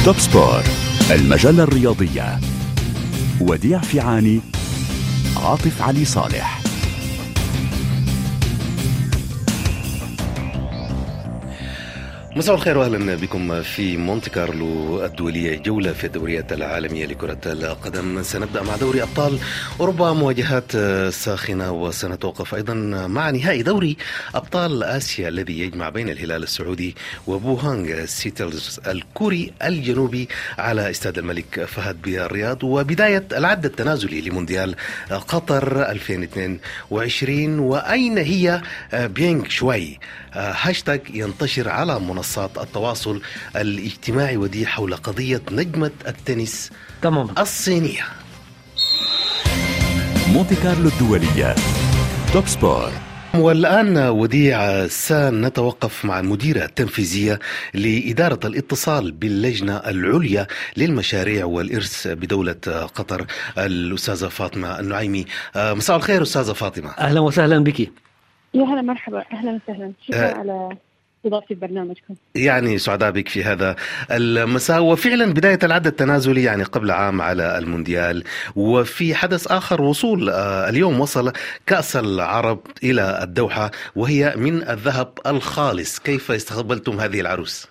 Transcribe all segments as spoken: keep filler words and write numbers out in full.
توب سبور، المجلة الرياضية. وديع فيعاني، عاطف علي صالح. مساء الخير واهلا بكم في مونتي كارلو الدولية، جولة في الدوريات العالمية لكرة القدم. سنبدأ مع دوري أبطال أوروبا، مواجهات ساخنة، وسنتوقف أيضا مع نهائي دوري أبطال آسيا الذي يجمع بين الهلال السعودي وبوهانغ سيتلز الكوري الجنوبي على استاد الملك فهد بالرياض، وبداية العد التنازلي لمونديال قطر ألفين واثنين وعشرين. وأين هي بينغ شوي؟ هاشتاج ينتشر على منصات التواصل الاجتماعي ودي حول قضية نجمة التنس تمام الصينية. مونتي كارلو الدولية، توب سبور. والآن وديع سنتوقف مع المديرة التنفيذية لإدارة الاتصال باللجنة العليا للمشاريع والإرث بدولة قطر، الأستاذة فاطمة النعيمي. مساء الخير أستاذة فاطمة. أهلا وسهلا بك. يا هلا، مرحبا، أهلا وسهلا، شكرا أه على إضافتي برنامجكم. يعني سعداء بك في هذا المساء. وفعلا بداية العد التنازلي يعني قبل عام على المونديال، وفي حدث آخر وصول اليوم وصل كأس العرب إلى الدوحة وهي من الذهب الخالص. كيف استقبلتم هذه العروس؟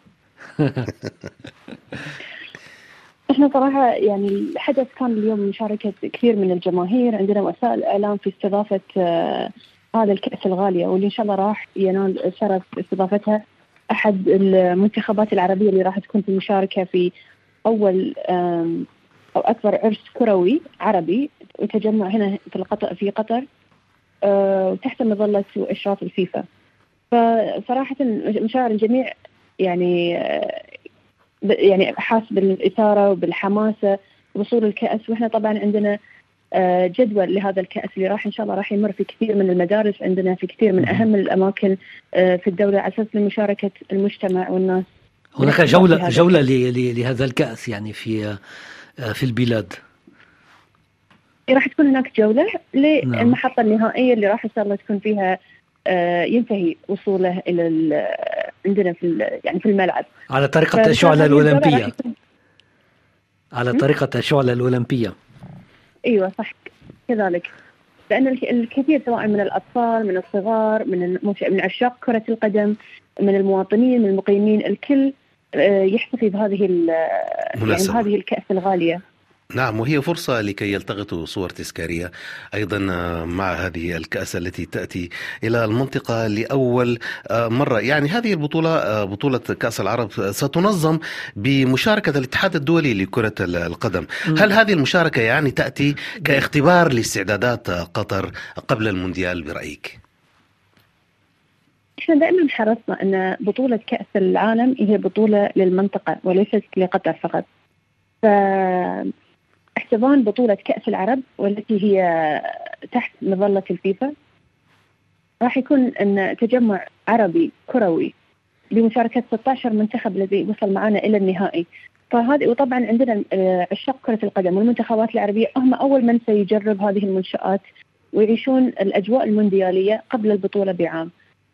احنا صراحة يعني الحدث كان اليوم مشاركة كثير من الجماهير، عندنا وسائل الإعلام في استضافة آه هذا الكأس الغالية، واللي إن شاء الله راح ينال شرف استضافتها أحد المنتخبات العربية اللي راح تكون في المشاركة في أول أو أكبر عرس كروي عربي وتجمع هنا في قطر في قطر تحت مظلة وإشراف الفيفا. فصراحة مشاعر الجميع يعني يعني حاس بالإثارة وبالحماسة وصول الكأس، وإحنا طبعا عندنا جدول لهذا الكأس اللي راح إن شاء الله راح يمر في كثير من المدارس عندنا في كثير من أهم الأماكن في الدولة على أساس لمشاركة المجتمع والناس. هناك جولة جولة لهذا الكأس يعني في في البلاد. راح تكون هناك جولة للمحطة النهائية اللي راح إن شاء الله تكون فيها ينتهي وصوله إلى عندنا في يعني في الملعب على طريقة الشعلة الأولمبية. على طريقة الشعلة الأولمبية. ايوه صح كذلك، لان الكثير سواء من الاطفال من الصغار من من عشاق كرة القدم من المواطنين من المقيمين الكل يحتفي بهذه يعني هذه الكأس الغالية. نعم، وهي فرصة لكي يلتقطوا صور تذكارية أيضا مع هذه الكأس التي تأتي إلى المنطقة لأول مرة. يعني هذه البطولة بطولة كأس العرب ستنظم بمشاركة الاتحاد الدولي لكرة القدم. هل هذه المشاركة يعني تأتي كاختبار لاستعدادات قطر قبل المونديال برأيك؟ احنا دائما حرصنا أن بطولة كأس العالم هي بطولة للمنطقة وليست لقطر فقط. ف احتضان بطولة كأس العرب والتي هي تحت مظلة الفيفا راح يكون أن تجمع عربي كروي بمشاركة ستة عشر منتخب الذي وصل معنا إلى النهائي. فهذه وطبعا عندنا عشاق كرة القدم والمنتخبات العربية هم أول من سيجرب هذه المنشآت ويعيشون الأجواء المونديالية قبل البطولة بعام.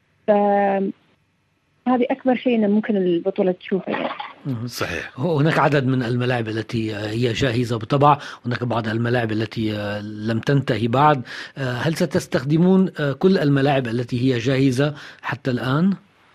فهذه أكبر شيء ممكن البطولة تشوفه يعني. صحيح. هناك عدد من الملاعب التي هي جاهزة بالطبع، هناك بعض الملاعب التي لم تنتهي بعد. هل ستستخدمون كل الملاعب التي هي جاهزة حتى الآن؟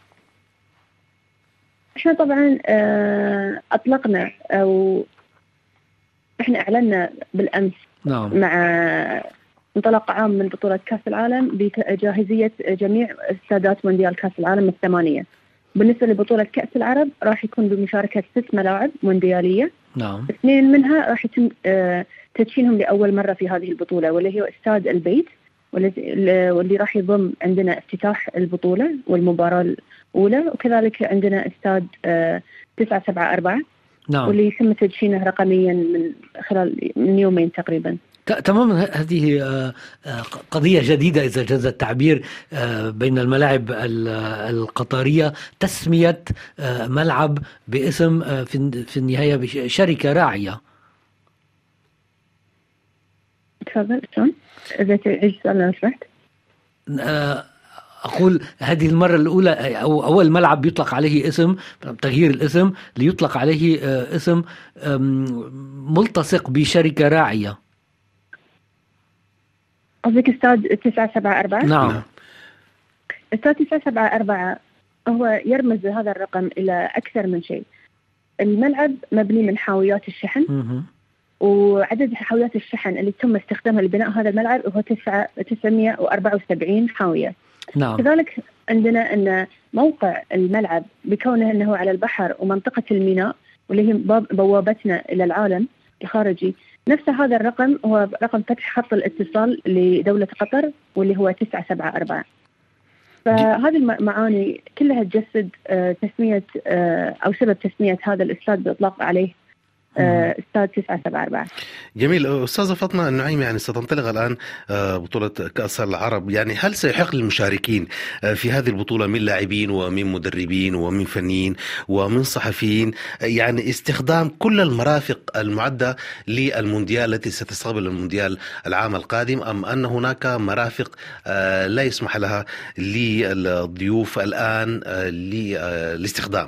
احنا طبعا أطلقنا أو احنا أعلنا بالأمس نعم. مع انطلاق عام من بطولة كأس العالم بجاهزية جميع استادات مونديال كأس العالم الثمانية. بالنسبة لبطولة كأس العرب راح يكون بمشاركة ست ملاعب مونديالية. نعم. اثنين منها راح يتم تدشينهم لأول مرة في هذه البطولة، واللي هو استاد البيت واللي راح يضم عندنا افتتاح البطولة والمباراة الأولى، وكذلك عندنا استاد تسعة سبعة أربعة. نعم. واللي يتم تدشينه رقميا من خلال من يومين تقريبا. تماما. هذه قضية جديدة إذا جاز التعبير بين الملاعب القطرية، تسمية ملعب باسم في النهاية بشركة راعية. تفضل شلون؟ إذا تعيش سؤال لو سمحت. أقول هذه المرة الأولى أو أول ملعب يطلق عليه اسم، تغيير الاسم ليطلق عليه اسم ملتصق بشركة راعية. قصدك استاد تسعة سبعة أربعة؟ نعم. استاد تسعة سبعة أربعة هو يرمز هذا الرقم إلى أكثر من شيء. الملعب مبني من حاويات الشحن، م- وعدد حاويات الشحن اللي تم استخدامها لبناء هذا الملعب هو تسعمائة وأربعة وسبعين حاوية. نعم. كذلك عندنا أن موقع الملعب بكونه أنه على البحر ومنطقة الميناء واللي هي بوابتنا إلى العالم الخارجي، نفس هذا الرقم هو رقم فتح خط الاتصال لدولة قطر واللي هو تسعة سبعة أربعة. فهذه المعاني كلها تجسد تسمية أو سبب تسمية هذا الاستاد بإطلاق عليه استاد تسعة سبعة أربعة. جميل. أستاذة فاطمة النعيم، يعني ستنطلق الآن بطولة كأس العرب، يعني هل سيحق للمشاركين في هذه البطولة من لاعبين ومن مدربين ومن فنيين ومن صحفيين يعني استخدام كل المرافق المعدة للمونديال التي ستستقبل المونديال العام القادم، أم أن هناك مرافق لا يسمح لها للضيوف الآن للاستخدام؟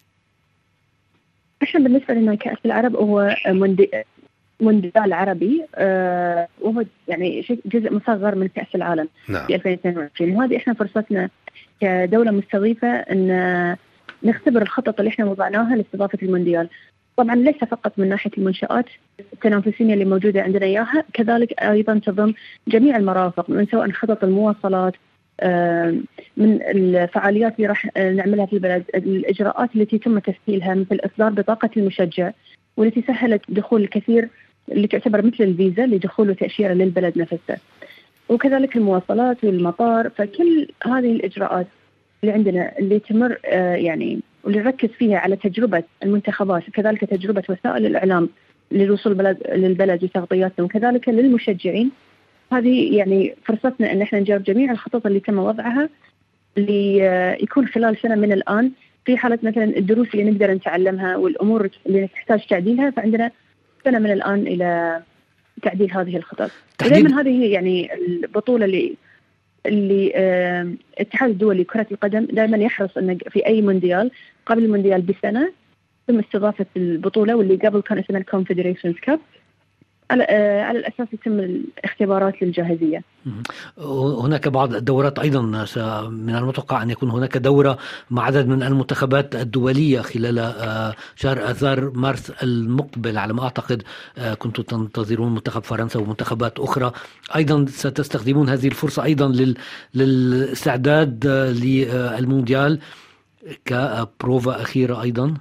احنا بالنسبه لنا كأس العرب هو مونديال عربي، آه وهو يعني جزء مصغر من كأس العالم. نعم. في ألفين واثنين وعشرين، وهذه احنا فرصتنا كدوله مستضيفه ان نختبر الخطط اللي احنا وضعناها لاستضافه المونديال. طبعا ليس فقط من ناحيه المنشآت التنافسيه اللي موجوده عندنا اياها، كذلك ايضا تضم جميع المرافق، من سواء خطط المواصلات، من الفعاليات اللي راح نعملها في البلد، الإجراءات التي تم تسهيلها مثل إصدار بطاقة المشجع والتي سهلت دخول الكثير اللي تعتبر مثل الفيزا لدخول وتأشيرة للبلد نفسه، وكذلك المواصلات والمطار. فكل هذه الإجراءات اللي عندنا اللي تمر يعني واللي نركز فيها على تجربة المنتخبات وكذلك تجربة وسائل الإعلام للوصول البلد للبلد وتغطياتهم وكذلك للمشجعين، هذه يعني فرصتنا ان احنا نجرب جميع الخطط اللي تم وضعها ليكون خلال سنه من الان في حاله مثلا الدروس اللي نقدر نتعلمها والامور اللي تحتاج تعديلها، فعندنا سنه من الان الى تعديل هذه الخطط. دائما هذه هي يعني البطوله اللي اللي اه الاتحاد الدولي لكره القدم دائما يحرص انه في اي مونديال قبل المونديال بسنه تم استضافه البطوله، واللي قبل كان اسمها الكونفدريشنز كاب، على على الأساس يتم الاختبارات للجاهزية. هناك بعض الدورات أيضا، من المتوقع أن يكون هناك دورة مع عدد من المنتخبات الدولية خلال شهر آذار مارس المقبل على ما أعتقد. كنتم تنتظرون منتخب فرنسا ومنتخبات أخرى أيضا، ستستخدمون هذه الفرصة أيضا للاستعداد للمونديال كبروفا أخيرة أيضا.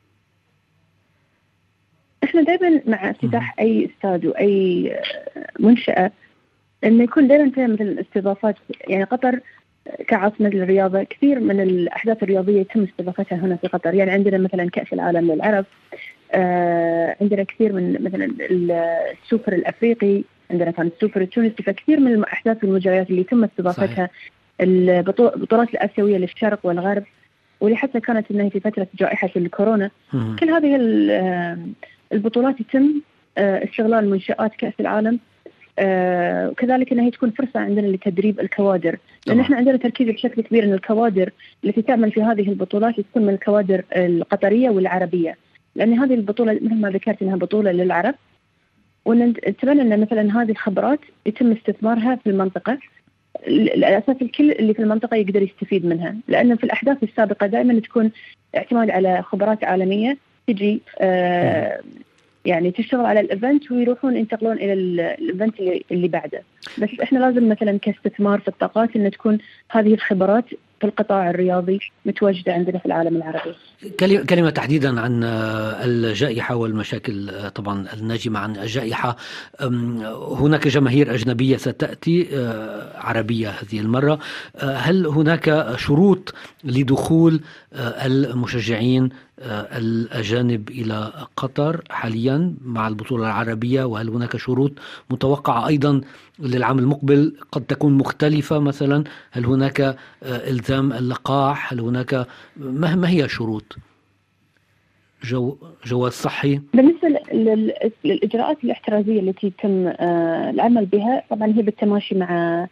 احنا دائما مع افتتاح اي استاد واي منشأة انه يكون دائما فيها مثل الاستضافات. يعني قطر كعاصمة الرياضة كثير من الاحداث الرياضية يتم استضافتها هنا في قطر. يعني عندنا مثلا كأس العالم للعرب، آه عندنا كثير من مثلا السوبر الافريقي، عندنا كان السوبر التونسي، فكثير من الاحداث والمجريات اللي تم استضافتها، البطولات الآسيوية للشرق والغرب، واللي حتى كانت انها في فترة جائحة الكورونا. مم. كل هذه البطولات يتم استغلال منشآت كأس العالم، وكذلك انها تكون فرصة عندنا لتدريب الكوادر، لان احنا عندنا تركيز بشكل كبير ان الكوادر التي تعمل في هذه البطولات تكون من الكوادر القطرية والعربية، لان هذه البطولة مثل ما ذكرت انها بطولة للعرب، ونتمنى ان مثلا هذه الخبرات يتم استثمارها في المنطقة، الأساس الكل اللي في المنطقة يقدر يستفيد منها، لأن في الأحداث السابقة دائما تكون اعتماد على خبرات عالمية تجي آه يعني تشتغل على الإيفنت ويروحون ينتقلون إلى الإيفنت اللي, اللي بعده. بس إحنا لازم مثلا كاستثمار في الطاقات إن تكون هذه الخبرات في القطاع الرياضي متواجدة عندنا في العالم العربي. كلمة تحديدا عن الجائحة والمشاكل طبعا الناجمة عن الجائحة. هناك جماهير أجنبية ستأتي عربية هذه المرة، هل هناك شروط لدخول المشجعين الأجانب إلى قطر حاليا مع البطولة العربية؟ وهل هناك شروط متوقعة أيضا للعام المقبل قد تكون مختلفة؟ مثلا هل هناك إلزام اللقاح؟ هل هناك ما هي شروط جو جواز صحي؟ بالنسبة للإجراءات الاحترازية التي يتم العمل بها، طبعا هي بالتماشي مع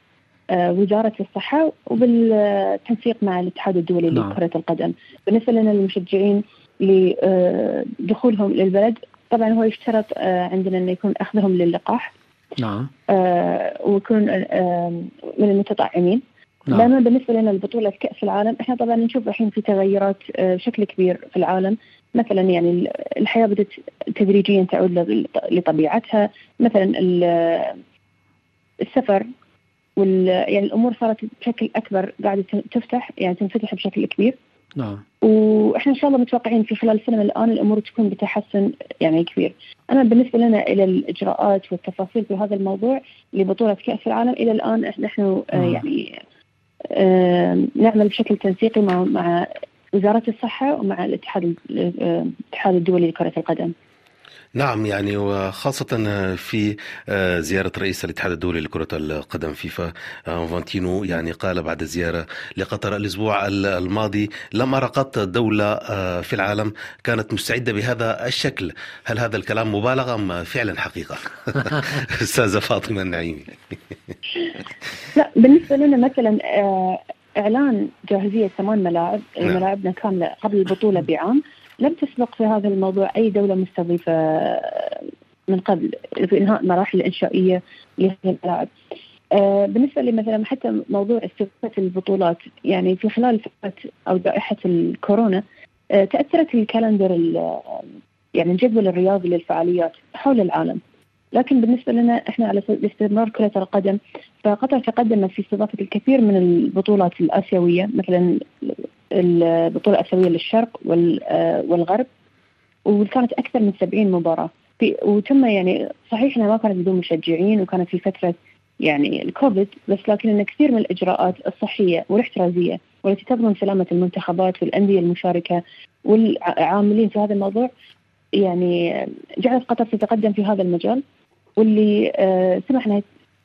وزارة الصحة وبالتنسيق مع الاتحاد الدولي نعم. لكرة القدم. بالنسبة لنا المشجعين لدخولهم للبلد طبعا هو يشترط عندنا أن يكون أخذهم للقاح نعم ويكون من المتطعمين. نعم. لما بالنسبة لنا البطولة كأس العالم احنا طبعا نشوف الحين في تغيرات بشكل كبير في العالم، مثلا يعني الحياة بدأت تدريجيا تعود لطبيعتها، مثلا السفر وال يعني الأمور صارت بشكل أكبر قاعدة تفتح يعني تنفتح بشكل كبير. نعم. وإحنا إن شاء الله متوقعين في خلال سنة من الآن الأمور تكون بتحسن يعني كبير. أما بالنسبة لنا إلى الإجراءات والتفاصيل في هذا الموضوع لبطولة كأس العالم إلى الآن نحن آه يعني آه نعمل بشكل تنسيقي مع مع وزارة الصحة ومع الاتحاد الاتحاد الدولي لكرة القدم. نعم، يعني وخاصة في زيارة رئيس الاتحاد الدولي لكرة القدم فيفا انفانتينو، يعني قال بعد زيارة لقطر الأسبوع الماضي لم أرى قط دولة في العالم كانت مستعدة بهذا الشكل. هل هذا الكلام مبالغة أم فعلا حقيقة؟ أستاذة فاطمة النعيمي. لا، بالنسبة لنا مثلا إعلان جاهزية ثمان ملاعب ملاعبنا كاملة قبل البطولة بعام، لم تسبق في هذا الموضوع أي دولة مستضيفة من قبل في إنهاء المراحل الإنشائية لهذه الملاعب. آه بالنسبة لي مثلا حتى موضوع استضافة البطولات، يعني في خلال فترة أو جائحة الكورونا آه تأثرت الكالندر يعني الجدول الرياضي للفعاليات حول العالم، لكن بالنسبة لنا إحنا على استمرار كرة القدم فقطر تقدمت في استضافة الكثير من البطولات الآسيوية، مثلا البطولة الآسيوية للشرق والغرب، وكانت أكثر من سبعين مباراة في، وتم يعني صحيح إنها ما كانت بدون مشجعين وكانت في فترة يعني الكوفيد، بس لكن إن كثير من الإجراءات الصحية والاحترازية والتي تضمن سلامة المنتخبات والأندية المشاركة والعاملين في هذا الموضوع يعني جعلت قطر تتقدم في هذا المجال، واللي آه سمح لها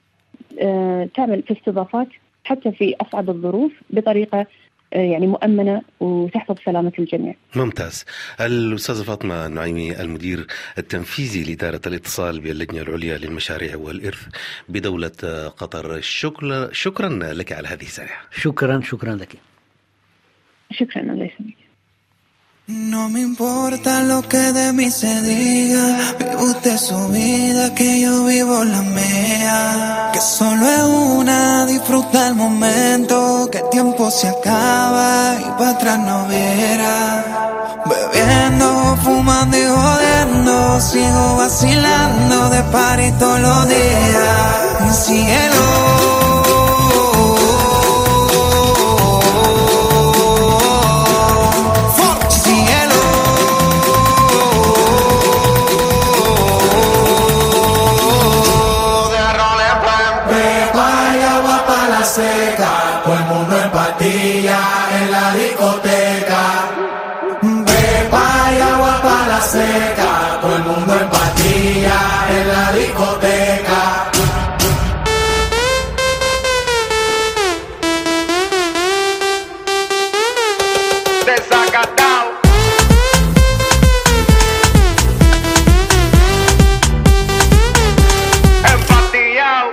آه تعمل في استضافات حتى في أصعب الظروف بطريقة يعني مؤمنة وتحفظ سلامة الجميع. ممتاز. الأستاذة فاطمة النعيمي المدير التنفيذي لإدارة الاتصال باللجنة العليا للمشاريع والإرث بدولة قطر، شكرا شكرا لك على هذه الساعة. شكرا شكرا لك. شكرا. الله يسلمك. No me importa lo que de mí se diga, vive usted su vida, que yo vivo la mía, que solo es una, disfruta el momento, que el tiempo se acaba y para atrás no verá. Bebiendo, fumando y jodiendo, sigo vacilando de party todos los días. Cielo, seca, todo el mundo en patilla en la discoteca. Pepa y agua para la seca, todo el mundo en patilla en la discoteca. Desacatado. Empatillado.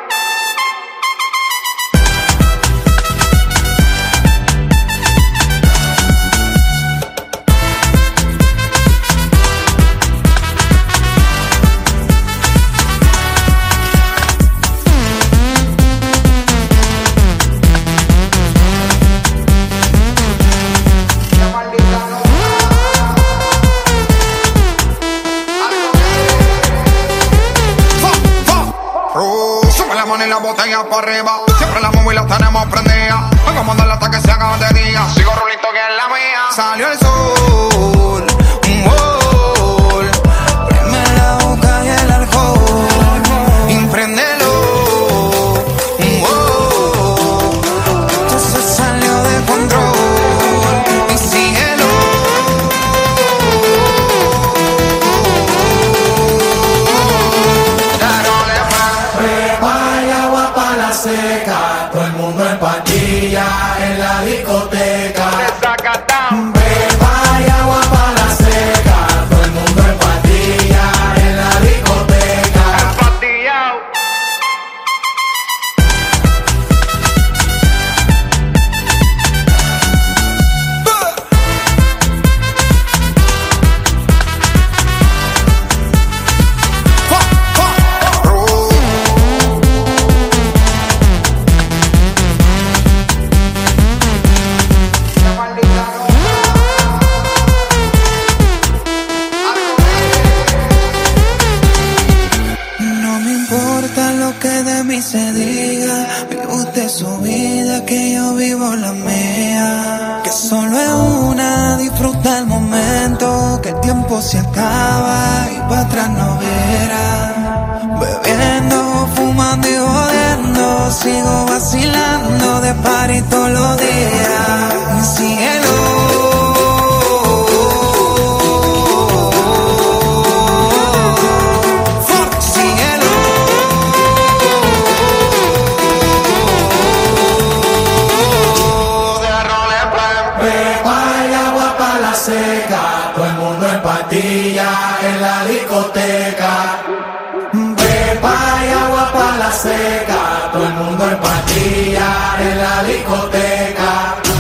La botella para arriba, siempre la móvil la tenemos prendida. Vamos a mandarla hasta que se haga de día. Sigo rulito que es la mía. Salió el sol, un gol. Prende la boca y el alcohol. Impréndelo, un gol. Esto se salió de control. Y síguelo. Seca, todo el mundo en patilla en la discoteca. Beba y momento que el tiempo se acaba y para atrás no verá. Bebiendo, fumando y jodiendo, sigo vacilando de party todos los días. Mi cielo. Seca, todo el mundo en patilla en la discoteca. Pepa y agua pa' la seca, todo el mundo en patilla en la discoteca.